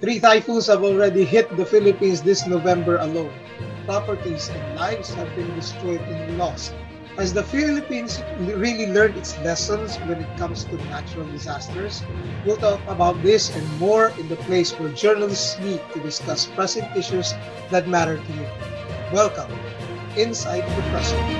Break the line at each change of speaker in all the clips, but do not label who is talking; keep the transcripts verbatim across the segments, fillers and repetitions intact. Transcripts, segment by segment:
Three typhoons have already hit the Philippines this November alone. Properties and lives have been destroyed and lost. Has the Philippines really learned its lessons when it comes to natural disasters? We'll talk about this and more in the place where journalists meet to discuss present issues that matter to you. Welcome, Inside the Press Room.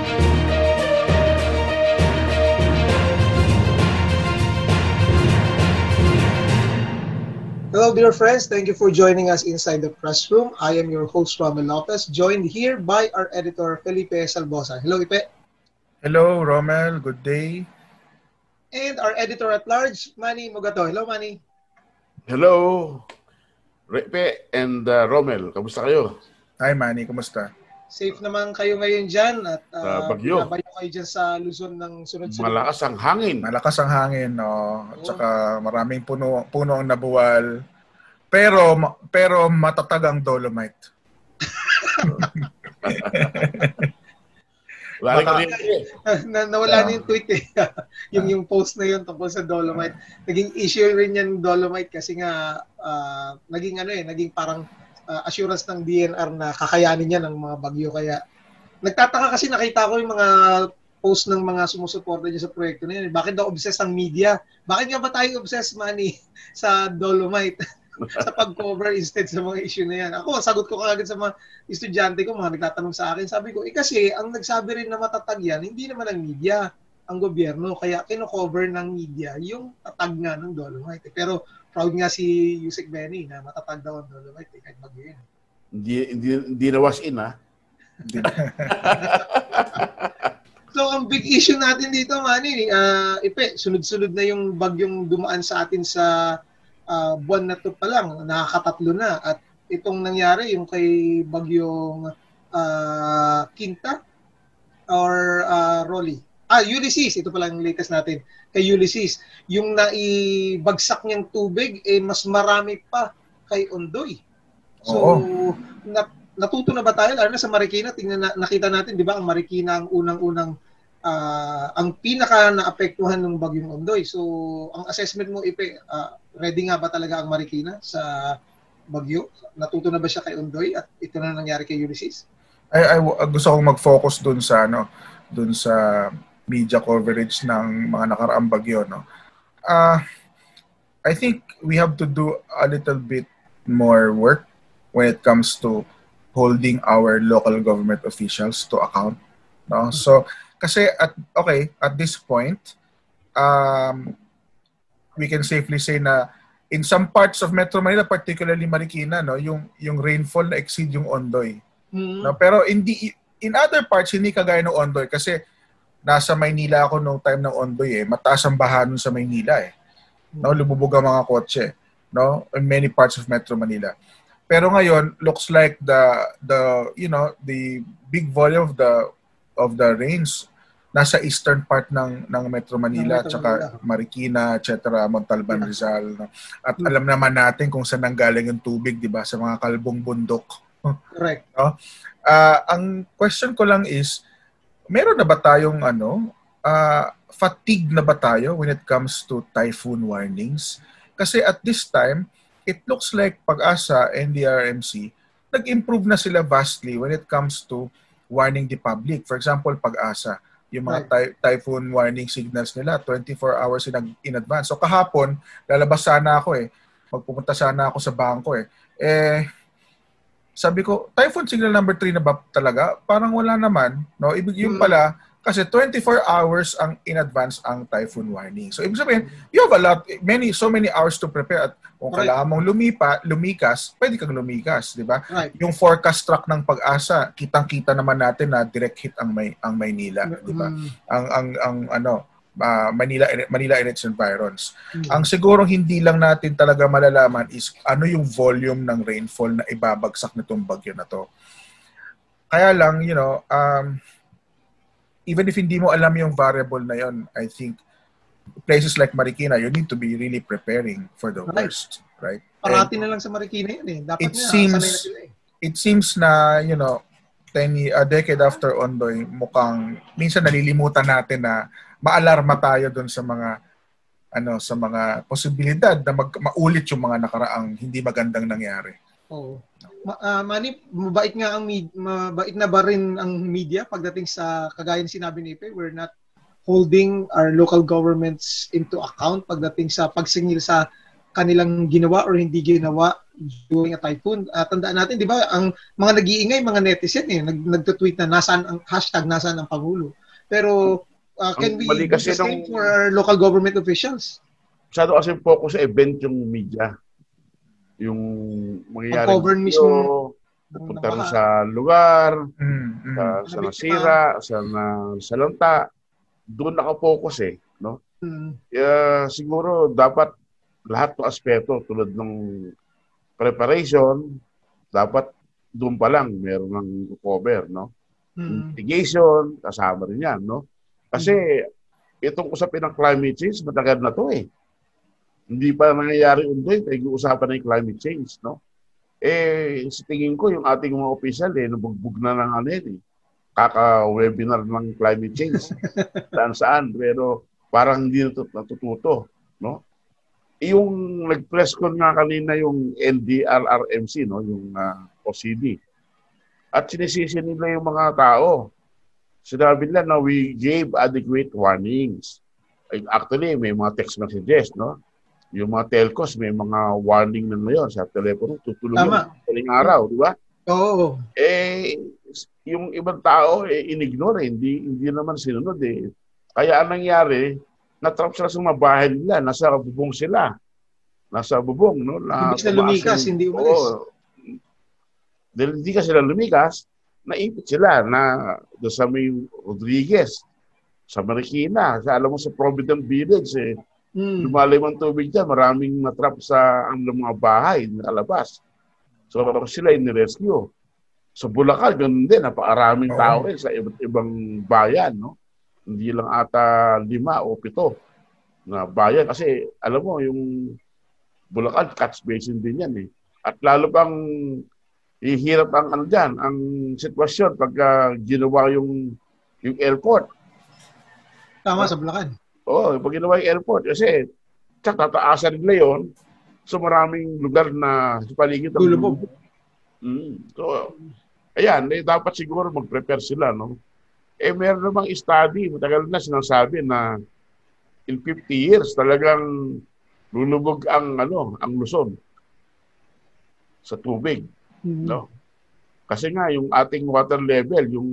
Hello, dear friends. Thank you for joining us inside the press room. I am your host, Romel Lopez, joined here by our editor, Felipe Salbosa. Hello, Ipe.
Hello, Romel. Good day.
And our editor at large, Manny Mugato. Hello, Manny.
Hello, Ipe and uh, Romel. Kamusta kayo?
Hi, Manny. Kamusta?
Safe naman kayo ngayon dyan at uh,
bagyo.
binabayo kayo dyan sa Luzon ng sunod-sunod.
Malakas ang hangin.
Malakas ang hangin, no? At saka maraming puno, puno ang nabuwal. Pero, pero matatag ang Dolomite.
Baka, na, nawala yeah. na yung tweet eh. yung, yung post na yun tungkol sa Dolomite. Naging issue rin yan Dolomite kasi nga uh, naging ano eh, naging parang uh, assurance ng D N R na kakayanin niya ng mga bagyo. Kaya nagtataka kasi nakita ko yung mga post ng mga sumusuporta niya sa proyekto na yun. Bakit daw obsessed ang media? Bakit nga ba tayo obsessed, Manny, sa Dolomite? sa pag-cover instead sa mga issue na yan. Ako, sagot ko kagad sa mga estudyante ko, mga nagtatanong sa akin. Sabi ko, eh kasi, ang nagsabi rin na matatag yan, hindi naman ang media, ang gobyerno. Kaya kino-cover ng media yung tatag nga ng Dolomite. Pero proud nga si Yusek Benny na matatag daw ang Dolomite. Eh, kahit bagyo yun.
Hindi, hindi, hindi nawas in, ha?
So, ang big issue natin dito, Manny, uh, Ipe, sunod-sunod na yung bagyong dumaan sa atin sa Uh, buwan na to pa lang, nakakatatlo na. At itong nangyari, yung kay bagyong uh, Quinta or uh, Rolly. Ah, Ulysses. Ito pala yung latest natin. Kay Ulysses. Yung naibagsak niyang tubig, eh, mas marami pa kay Ondoy. So, na, natuto na ba tayo? Lalo na sa Marikina, tingnan na, nakita natin, di ba, ang Marikina ang unang-unang Uh, ang pinaka naapektuhan ng bagyong Ondoy. So, ang assessment mo, Ipe, uh, ready nga ba talaga ang Marikina sa bagyo? Natuto na ba siya kay Ondoy at ito na nangyari kay Ulysses?
I, I, gusto kong mag-focus dun sa, ano, dun sa media coverage ng mga nakaraang bagyo. No? Uh, I think we have to do a little bit more work when it comes to holding our local government officials to account. No? So, kasi at okay, at this point, um, we can safely say na in some parts of Metro Manila, particularly Marikina, no, yung yung rainfall na exceed yung Ondoy. Mm-hmm. No, pero hindi in other parts hindi kagaya ng Ondoy kasi nasa Maynila ako nung time ng Ondoy eh, mataas ang baha nun sa Maynila eh. No, lumubog ang mga kotse, no, in many parts of Metro Manila. Pero ngayon, looks like the the you know, the big volume of the of the rains nasa eastern part ng ng Metro Manila, at saka Marikina, et cetera, Montalban, Rizal. No? At hmm. alam naman natin kung saan nanggaling yung tubig, di ba, sa mga kalbong bundok.
Correct.
No? Uh, ang question ko lang is, meron na ba tayong ano, uh, fatigue na ba tayo when it comes to typhoon warnings? Kasi at this time, it looks like Pag-asa and the R M C, nag-improve na sila vastly when it comes to warning the public. For example, Pag-asa. Yung mga ty- typhoon warning signals nila, twenty-four hours in, in advance. So kahapon, lalabas sana ako eh. Magpupunta sana ako sa bangko eh. Eh, sabi ko, typhoon signal number three na ba talaga? Parang wala naman. No? Ibig yung pala, kasi twenty-four hours ang in advance ang typhoon warning. So ibig sabihin, you have a lot, many, so many hours to prepare. At kung right. kailangan mong lumipa, lumikas, pwede kang lumikas, di ba? Right. Yung forecast track ng Pag-asa, kitang-kita naman natin na direct hit ang May, ang Maynila, mm-hmm. di ba? Ang ang ang ano, uh, Manila Manila and its environs. Mm-hmm. Ang siguro hindi lang natin talaga malalaman is ano yung volume ng rainfall na ibabagsak nitong bagyo na to. Kaya lang, you know, um even if hindi mo alam yung variable na yon, I think places like Marikina, you need to be really preparing for the right. worst, right?
Parati na lang sa Marikina yun eh. Dapat
it
na,
seems,
sanay na sila eh.
It seems na, you know, ten, a decade after Ondoy, mukhang minsan nalilimutan natin na maalarma tayo dun sa mga ano sa mga posibilidad na mag, maulit yung mga nakaraang hindi magandang nangyari.
Oo. Ma- uh, Manny, mabait nga ang med- mabait na ba rin ang media pagdating sa kagaya ng sinabi ni Ipe, we're not holding our local governments into account pagdating sa pagsingil sa kanilang ginawa or hindi ginawa during a typhoon. Uh, tandaan natin, di ba, ang mga nag-iingay, mga netizen, eh, nag nagtutweet na nasaan ang hashtag, nasaan ang Pangulo. Pero uh, can we do the same nung, for our local government officials?
Masyado kasi focus sa event yung media. Yung mangyayari
mismo
pupunta rin sa lugar,
mm, mm.
sa, sa nasira, sa, na, sa lanta. Doon nakapokus eh. No?
Mm.
Kaya siguro dapat lahat ng aspeto tulad ng preparation, dapat doon pa lang meron ng cover, no?
Hmm.
Mitigation, kasama rin yan, no? Kasi hmm. itong usapin ng climate change, matagal na to eh. Hindi pa nangyayari undoy, pag-uusapan na yung climate change, no? Eh, sa tingin ko, yung ating mga official eh, nabugbog na ng ano eh. Kaka-webinar ng climate change. Saan-saan, pero parang hindi natututo, no? Yung nag-press con nga kanina yung N D R R M C, no, yung uh, O C D. At sinisisi nila yung mga tao. Sinabi nila na we gave adequate warnings. Actually, may mga text messages, no? Yung mga telcos, may mga warning na ngayon sa telepono, tutulong yung kaling araw, di ba?
Oo.
Eh, yung ibang tao, eh, inignore, hindi, hindi naman sinunod eh. Kaya anong nangyari, natrap sila sa mga bahay nila, nasa bubong sila. Nasa bubong, no? Na,
Ibig na lumikas, yung, hindi umalis.
Oo. Dahil hindi ka sila lumikas, naipit sila na sa may Rodriguez, sa Marikina, sa alam mo sa Provident Village, eh, hmm. lumalim ang tubig dyan, maraming natrap sa ang mga bahay, nakalabas. So sila in-rescue. Sa Bulacan, ganun din, napakaraming tao rin sa iba't ibang bayan, no? Hindi lang ata lima o pito na bayan. Kasi alam mo, yung Bulacan, catch basin din yan eh. At lalo pang ihirap ang ano dyan, ang sitwasyon pagka ginawa yung, yung airport.
Tama, sa Bulacan.
Oo, pag ginawa yung airport. Kasi tsak, tataasan nila yun. So maraming lugar na sa paligid.
Lulubog.
Mm. So, ayan, eh, dapat siguro mag-prepare sila, no? Eh, meron namang study, matagal na sinasabi na in fifty years talagang lulubog ang ano, ang Luzon sa tubig, mm-hmm. no? Kasi nga yung ating water level, yung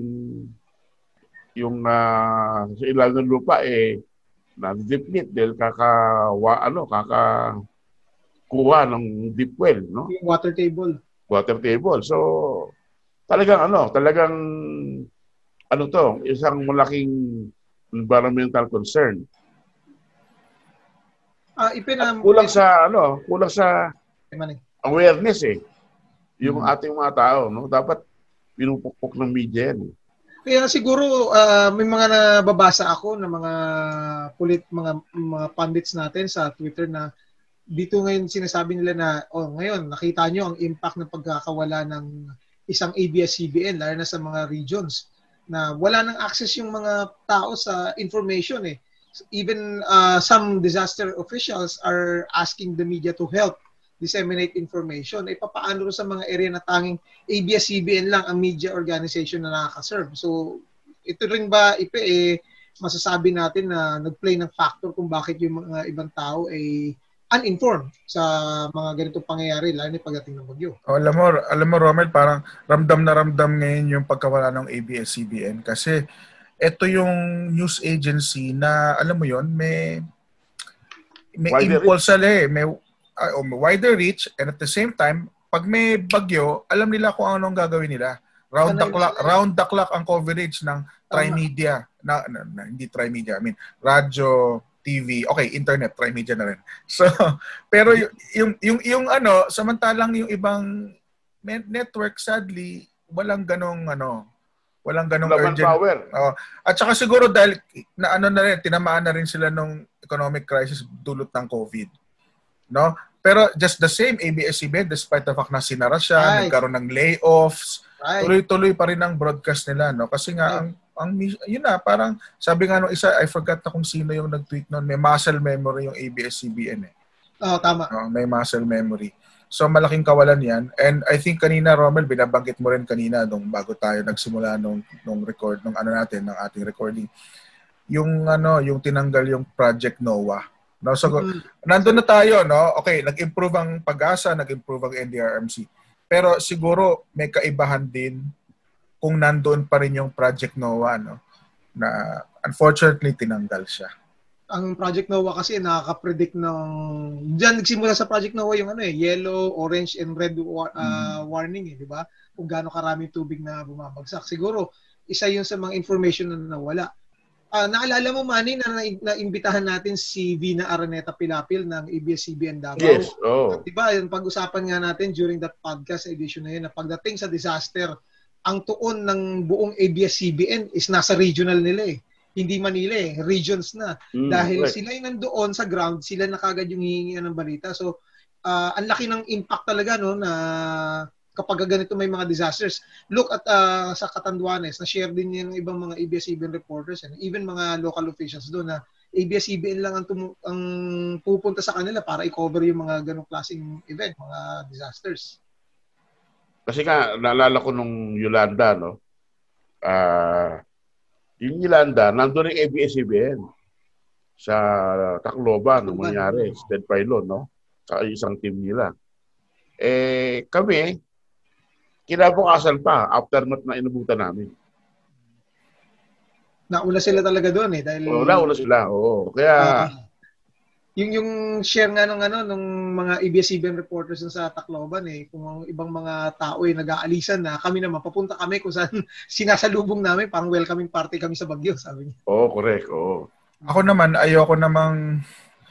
yung uh, sa ilalim ng lupa eh na-deplete dahil kaka wa, ano, kaka kuha ng deep well, no?
Yung water table.
Water table. So talagang ano, talagang ano to, isang malaking environmental concern.
Ah, ipinam
kulang sa ano, kulang sa awareness eh. Yung hmm. ating mga tao, no, dapat pinupukpok ng media yan.
Kaya siguro uh, may mga nababasa ako ng mga pulit mga mga pundits natin sa Twitter na dito ngayon sinasabi nila na oh, ngayon nakita nyo ang impact ng pagkakawala ng isang A B S C B N lalo na sa mga regions na wala nang access yung mga tao sa information eh. Even uh, some disaster officials are asking the media to help disseminate information. Eh, papaano sa mga area na tanging A B S C B N lang ang media organization na nakaka-serve. So, ito rin ba, Ipe, eh, masasabi natin na nag-play ng factor kung bakit yung mga ibang tao ay uninformed sa mga ganitong pangyayari, lalo na pagdating ng bagyo.
Oh, alam mo, alam mo, Romel, parang ramdam na ramdam ngayon yung pagkawala ng A B S C B N kasi ito yung news agency na, alam mo yon may may wider impulse sila eh, may, uh, oh, wider reach, and at the same time, pag may bagyo, alam nila kung anong gagawin nila. Round the clock, round the clock ang coverage ng Trimedia, na, na, na hindi Trimedia, I mean, radyo, T V, okay, internet, Trimedia na rin. So, pero yung, yung, yung, yung ano, samantalang yung ibang network, sadly, walang ganong, ano, walang ganong
Laban
urgent.
Power.
Oh. At saka siguro dahil, na ano na rin, tinamaan na rin sila nung economic crisis dulot ng COVID. No? Pero just the same, A B S C B N, despite the fact na sinara siya, right. nagkaroon ng layoffs, right. tuloy-tuloy pa rin ang broadcast nila. No? Kasi nga, right. ang ang yun na, parang sabi nga nung isa, I forgot na kung sino yung nag-tweet noon, may muscle memory yung A B S C B N eh.
Oo, oh, tama.
Uh, may muscle memory. So malaking kawalan yan. And I think kanina, Romel, binabanggit mo rin kanina nung bago tayo nagsimula nung, nung record, nung ano natin, ng ating recording. Yung ano, yung tinanggal yung Project NOAA. No? So, mm-hmm. nandun na tayo, no? Okay, nag-improve ang Pag-asa, nag-improve ang N D R M C. Pero siguro may kaibahan din kung nandun pa rin yung Project NOAA, no? Na unfortunately tinanggal siya.
Ang Project NOAA kasi nakaka-predict ng diyan nagsimula sa Project NOAA yung ano eh, yellow, orange and red uh, mm. warning eh, di ba? Kung gaano karaming tubig na bumabagsak. Siguro isa 'yun sa mga information na nawala. Uh, naalala mo Manny na naimbitahan na natin si Vina Araneta Pilapil ng A B S C B N Davao.
Yes, oh.
At, di ba, yung pag-usapan nga natin during that podcast edition na 'yun na pagdating sa disaster, ang tuon ng buong A B S C B N is nasa regional nila eh. Hindi Manila eh, regions na. Mm, Dahil right. sila yung nandoon sa ground, sila na kagad yung hihingian ng balita. So, uh, ang laki ng impact talaga no na kapag ganito may mga disasters. Look at uh, sa Catanduanes, na-share din yan ng ibang mga A B S C B N reporters and even mga local officials doon na A B S C B N lang ang, tumu- ang pupunta sa kanila para i-cover yung mga ganong klaseng event, mga disasters.
Kasi nga, naalala ko nung Yolanda, no? Ah... Uh, yung Yolanda, nandun yung A B S C B N sa Tacloban nung mangyari, sa Ted Pylon, no? Sa isang team nila. Eh, kami, kinabukasan pa, aftermath na inubutan namin.
Nauna sila talaga doon eh. Dahil...
Oo, nauna sila, oo. Kaya...
Uh, yung, yung share nga nung, ano, nung mga A B S C B N reporters sa Tacloban eh, kung ang ibang mga tao ay nag-aalisan na, kami naman, papunta kami kung saan sinasalubong namin, parang welcoming party kami sa Baguio, sabi niya.
Oo, oh, correct, oo. Oh.
Ako naman, ayoko namang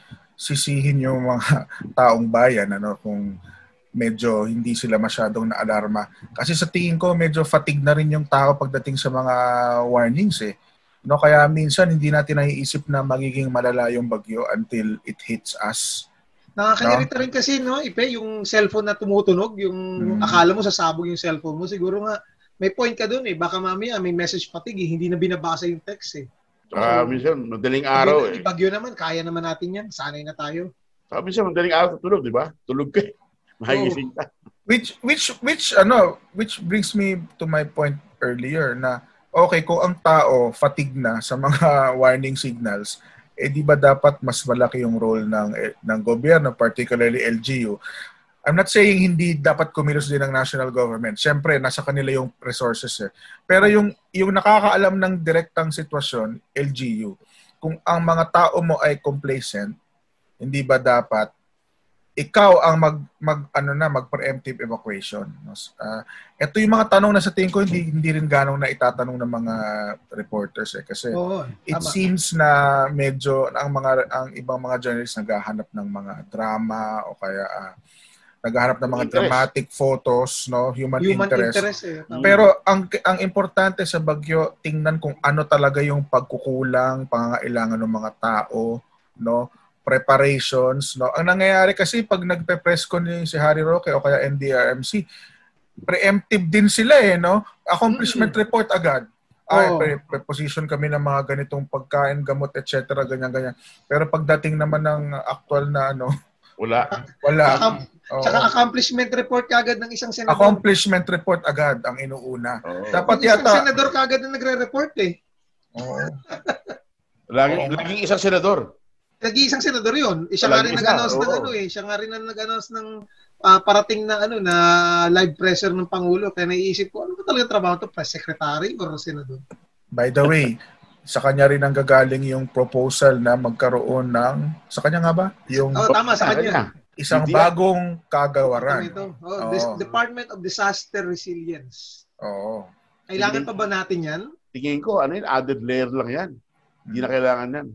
sisihin yung mga taong bayan, ano, kung medyo hindi sila masyadong na-alarma. Kasi sa tingin ko, medyo fatigue na rin yung tao pagdating sa mga warnings eh. No, kaya minsan hindi natin naiisip na magiging malala yung bagyo until it hits us.
Nakakairita no? rin kasi no, Ipe, yung cellphone na tumutunog, yung hmm. akala mo sasabog yung cellphone mo, siguro nga may point ka doon eh. Baka mamaya may message fatigue, eh. Hindi na binabasa yung text eh.
Ah, so, minsan madaling araw
eh. Bagyo naman, kaya naman natin yan. Sanay na tayo.
Ah, minsan madaling araw tulog, di ba? Tulog ka. Mahigising ka.
Which which which ano, which brings me to my point earlier na okay, kung ang tao fatigue na sa mga warning signals, eh di ba dapat mas malaki yung role ng ng gobyerno, particularly L G U. I'm not saying hindi dapat kumilos din ng national government. Siyempre, nasa kanila yung resources eh. Pero yung yung nakakaalam ng direktang sitwasyon, L G U, kung ang mga tao mo ay complacent, hindi ba dapat ikaw ang mag mag ano na mag preemptive evacuation. Uh, ito yung mga tanong na sa tingin ko hindi hindi rin ganong na itatanong ng mga reporters eh kasi
Oo,
it seems na medyo ang mga ang ibang mga journalists naghahanap ng mga drama o kaya uh, naghahanap ng mga interest. Dramatic photos, no, human,
human
interest.
interest eh.
Pero ang ang importante sa bagyo, tingnan kung ano talaga yung pagkukulang, pangangailangan ng mga tao, no? Preparations, no. Ang nangyayari kasi pag nagpe-press con si Harry Roque o kaya N D R M C, preemptive din sila eh, no. Accomplishment mm-hmm. report agad. Ay, oh. pre- preposition kami ng mga ganitong pagkain, gamot, et cetera, ganyan-ganyan. Pero pagdating naman ng actual na ano,
wala.
Wala.
Oh. Tsaka accomplishment report kagad ng isang senador.
Accomplishment report agad ang inuuna.
Oh.
Dapat
yung
yata
isang senador kagad na nagre-report eh.
Oo. Oh.
Lagi, oh. Laging isang senador.
Lagi isang senador 'yon. Siya nga rin nag-announce oh. ng ano eh, siya nga rin ang nag-announce ng uh, parating na ano na live presser ng Pangulo. Kaya naiisip ko, ano ba talaga trabaho to, press secretary or senador?
By the way, sa kanya rin ang gagaling yung proposal na magkaroon ng sa kanya nga ba? Yung
oh, tama sa kanya.
Isang bagong kagawaran.
Ito, ito. Oh, oh. Department of Disaster Resilience.
Oo.
Kailangan pa ba natin 'yan?
Tingin ko ano 'yan, added layer lang 'yan. Hindi hmm. na kailangan 'yan.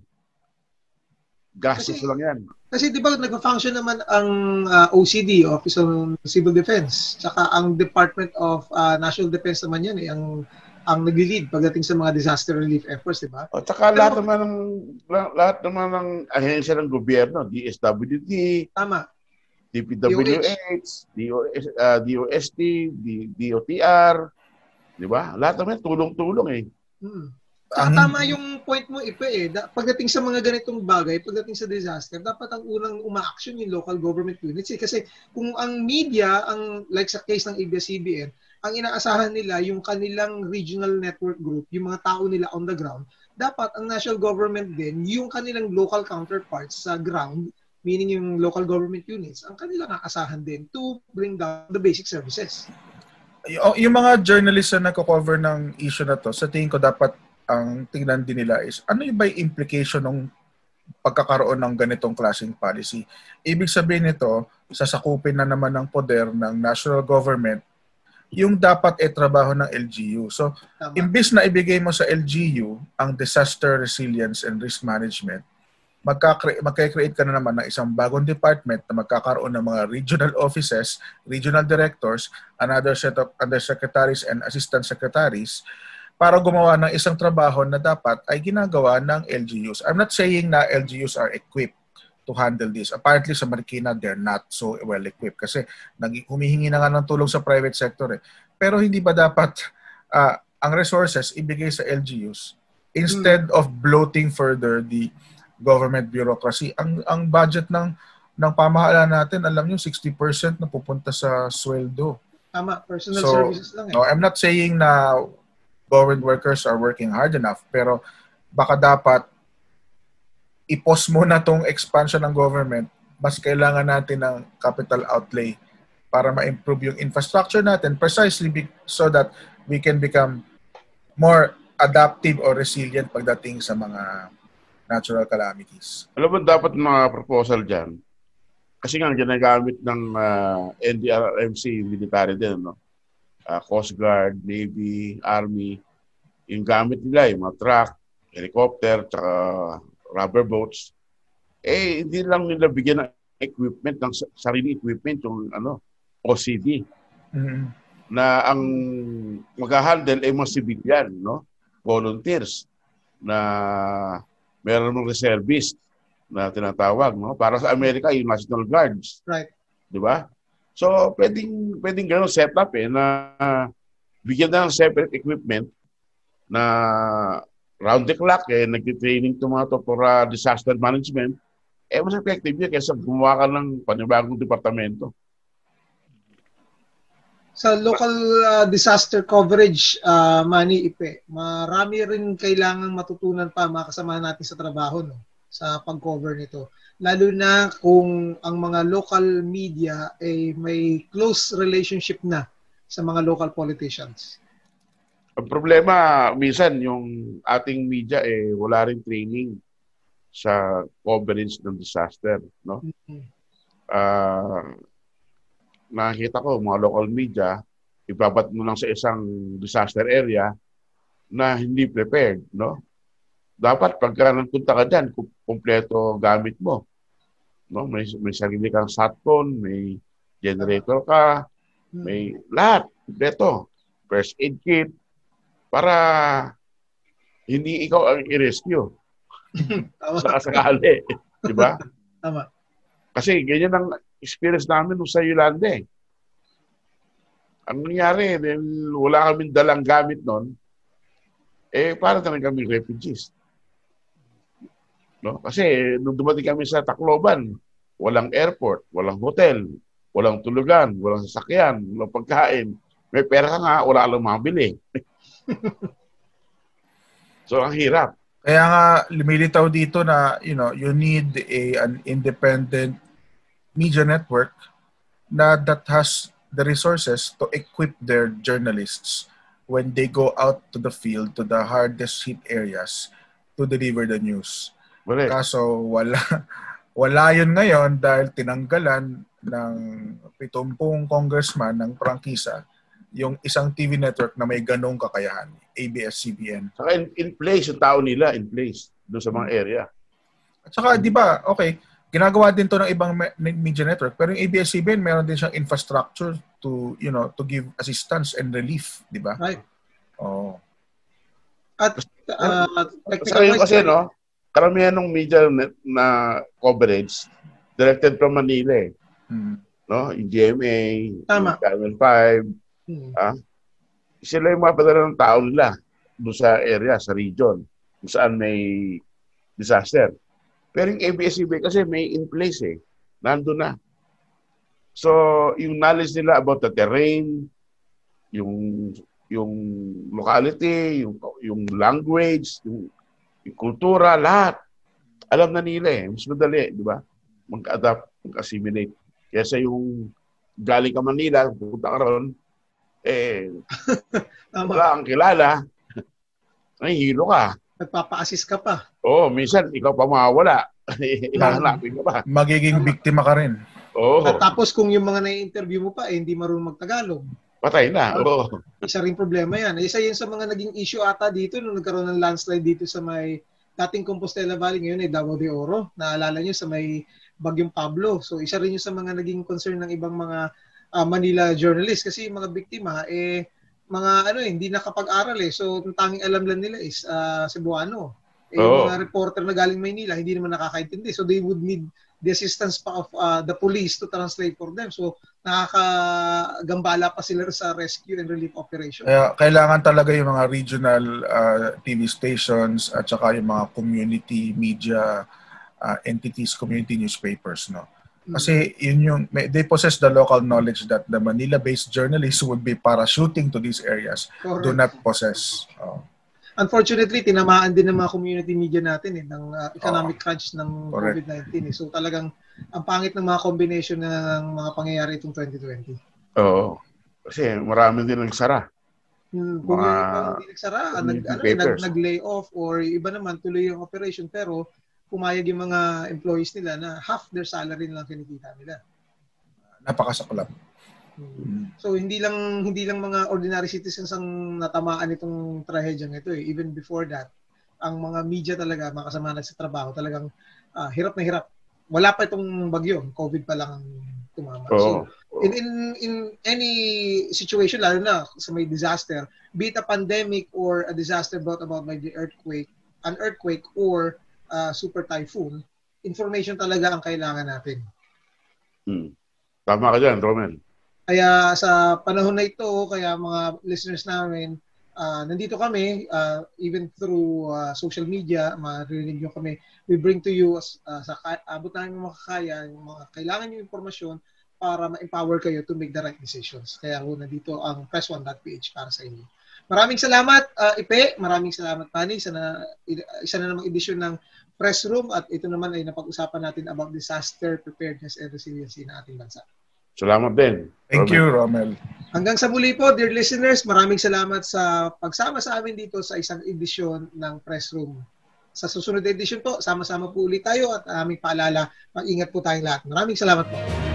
Gastos kasi, lang 'yan.
Kasi 'di ba nagfa-function naman ang uh, O C D, Office of Civil Defense, saka ang Department of uh, National Defense naman 'yan eh, ang ang nagli-lead pagdating sa mga disaster relief efforts, 'di ba?
O saka Pero, lahat naman ng lahat naman ng ahensya ng gobyerno, D S W D,
tama.
D P W H, D O S, uh, D O S T, D O T R, 'di ba? Lahat naman tulong-tulong eh.
Hmm. Saka tama yung point mo, Ipe, eh. Da, pagdating sa mga ganitong bagay, pagdating sa disaster, dapat ang unang uma-action yung local government units. Eh. Kasi kung ang media, ang like sa case ng A B S C B N, ang inaasahan nila yung kanilang regional network group, yung mga tao nila on the ground, dapat ang national government din, yung kanilang local counterparts sa ground, meaning yung local government units, ang kanilang aasahan din to bring down the basic services.
Y- yung mga journalists na nagko-cover ng issue na to, sa tingin ko dapat ang tingnan din nila is ano yung ba yung implication ng pagkakaroon ng ganitong klaseng policy. Ibig sabihin nito, sasakupin na naman ng poder ng national government yung dapat e trabaho ng L G U. So,
Tama.
imbis na ibigay mo sa L G U ang disaster resilience and risk management, magkakre- magkakreate ka na naman ng isang bagong department na magkakaroon ng mga regional offices, regional directors, another set of undersecretaries and assistant secretaries para gumawa ng isang trabaho na dapat ay ginagawa ng L G Us. I'm not saying na L G Us are equipped to handle this. Apparently sa Marikina, they're not so well equipped kasi nag- humihingi na nga ng tulong sa private sector. Eh. Pero hindi ba dapat uh, ang resources ibigay sa L G Us instead of bloating further the government bureaucracy? Ang ang budget ng ng pamahalaan natin, alam niyo, sixty percent na pupunta sa sweldo.
Tama, personal
So,
services lang eh.
No, I'm not saying na government workers are working hard enough, pero baka dapat i-pause muna tong expansion ng government. Mas kailangan natin ng capital outlay para ma-improve yung infrastructure natin precisely be- so that we can become more adaptive or resilient pagdating sa mga natural calamities.
Alam mo, dapat mga proposal dyan, kasi nga ginagamit ng uh, N D R R M C, military din, no? Uh, Coast Guard, Navy, Army, yung gamit nila, yung mga truck, helicopter, tsaka rubber boats, eh, hindi lang nila bigyan ng equipment, ng sarili equipment, yung ano, O C D,
Mm-hmm.
na ang mag-handle ay mga civilian, no? Volunteers, na meron ng reservist na tinatawag, no? Para sa Amerika, yung National Guards.
Right.
Di ba? So, pwedeng, pwedeng gano'ng setup eh, na bigyan na ng separate equipment na round the clock eh, nag-training ito mga to for uh, disaster management, eh, mas effective yun kaysa gumawa ka ng panibagong departamento.
Sa local uh, disaster coverage, uh, Manny, Ipe, marami rin kailangang matutunan pa mga kasama natin sa trabaho, no? Sa pag-cover nito. Lalo na kung ang mga local media ay may close relationship na sa mga local politicians.
Ang problema, minsan, yung ating media, eh, wala rin training sa coverage ng disaster, no?
Mm-hmm.
Uh, nakikita ko, mga local media, ibabat mo lang sa isang disaster area na hindi prepared, no? Dapat pagka nagpunta ka dyan, kumpleto gamit mo. No? May, may sarili kang satcom, may generator ka, may lahat, kumpleto. First aid kit, para hindi ikaw ang i-rescue. Sa kasakali. Di ba?
Tama.
Kasi ganyan ang experience namin sa Yolanda eh. Ang nangyari, dahil wala kaming dalang gamit nun, eh, para talaga kami refugees. No? Kasi nung dumating kami sa Tacloban, walang airport, walang hotel, walang tulugan, walang sasakyan, walang pagkain. May pera ka nga, wala lang mabili. So, ang hirap.
Kaya nga, lumilitaw dito na, you know, you need a, an independent media network na that has the resources to equip their journalists when they go out to the field, to the hardest hit areas to deliver the news.
Balik.
Kaso wala wala yun ngayon dahil tinanggalan ng pitumpung congressman ng prangkisa yung isang T V network na may ganong kakayahan, A B S C B N.
Saka in, in place, yung tao nila, in place, doon sa mga area.
At saka, di ba, okay, ginagawa din to ng ibang media network, pero yung A B S C B N, meron din siyang infrastructure to, you know, to give assistance and relief, di ba?
Right.
Oh.
At, uh,
Saka yun kasi, no, karamihan ng media net na coverage directed from Manila eh.
Hmm.
No? Yung G M A,
Tama.
yung Channel five,
hmm.
ah, sila yung mga padala ng tao nila doon sa area, sa region. kung saan may disaster. Pero yung A B S C B I kasi may in place eh. Nandun na. So, yung knowledge nila about the terrain, yung yung locality, yung yung language, yung, yung kultura, lahat. Alam na nila eh. Mas madali, di ba? Mag-adapt, mag-assimilate. Kesa yung galing ka Manila, pupunta ka ron, eh, wala kang kilala, ay hilo ka.
Nagpapa-assist ka pa.
Oo, oh, minsan ikaw pa mawawala. Ihahanapin ka pa.
Magiging biktima ka rin.
Oo.
At tapos kung yung mga na-interview mo pa, eh, hindi marunong magtagalog.
Patay na, oo. Oh.
Isa rin problema yan. Isa yun sa mga naging issue ata dito nung nagkaroon ng landslide dito sa may dating Compostela Valley, ngayon eh, Davao de Oro. Naalala nyo sa may Bagyong Pablo. So isa rin yun sa mga naging concern ng ibang mga uh, Manila journalists kasi yung mga biktima eh mga ano eh, hindi nakapag-aral eh. So ang tanging alam lang nila is uh, Cebuano. Eh, oh. Mga reporter na galing Maynila hindi naman nakakaintindi. So they would need the assistance pa of uh, the police to translate for them. So nakakagambala pa sila sa rescue and relief operation.
Kaya kailangan talaga yung mga regional uh, T V stations at saka yung mga community media uh, entities, community newspapers, no? Kasi yun yung, they possess the local knowledge that the Manila-based journalists would be parachuting to these areas. Correct. Do not possess. Oh.
Unfortunately, tinamaan din ng mga community media natin eh, ng uh, economic oh. crunch ng COVID nineteen. Eh. So talagang ang pangit ng mga combination ng mga pangyayari itong twenty twenty.
Oo. Kasi marami din nagsara.
Hmm, kung mga, yung hindi nagsara, nag, ano, nag, nag-lay off or iba naman tuloy yung operation pero pumayag yung mga employees nila na half their salary lang kinikita nila.
Napakasaklap.
Hmm. So hindi lang hindi lang mga ordinary citizens ang natamaan itong trahedya nito eh. Even before that, ang mga media talaga, mga kasama na sa trabaho, talagang uh, hirap na hirap. Wala pa itong bagyo, COVID pa lang ang tumama. Oh. So in in in any situation lalo na sa may disaster, be it a pandemic or a disaster brought about by the earthquake, an earthquake or Uh, super typhoon, information talaga ang kailangan natin.
Hmm. Tama ka dyan, Romel.
Kaya sa panahon na ito, kaya mga listeners namin, uh, nandito kami, uh, even through uh, social media, maririnig nyo kami, we bring to you, uh, sa abot namin makakaya, yung mga kailangan nyo informasyon para ma-empower kayo to make the right decisions. Kaya ho, nandito ang press one dot p h para sa inyo. Maraming salamat, uh, Ipe. Maraming salamat, Manny. Isa na, isa na namang edisyon ng Press Room at ito naman ay napag-usapan natin about disaster preparedness and resiliency ng ating bansa.
Salamat din.
Thank Romel. you, Romel.
Hanggang sa muli po, dear listeners, maraming salamat sa pagsama sa amin dito sa isang edisyon ng Press Room. Sa susunod na edisyon po, sama-sama po ulit tayo at aming paalala, mag-ingat po tayong lahat. Maraming salamat po.